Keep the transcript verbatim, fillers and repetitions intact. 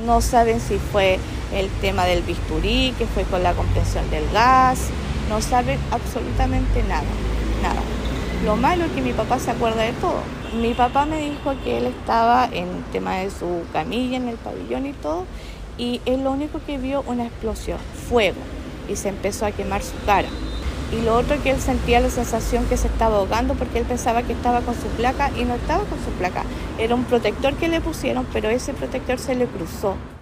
No saben si fue el tema del bisturí, que fue con la compresión del gas. No saben absolutamente nada, nada. Lo malo es que mi papá se acuerda de todo. Mi papá me dijo que él estaba en el tema de su camilla, en el pabellón y todo, y él lo único que vio una explosión, fuego, y se empezó a quemar su cara. Y lo otro que él sentía la sensación que se estaba ahogando porque él pensaba que estaba con su placa y no estaba con su placa. Era un protector que le pusieron, pero ese protector se le cruzó.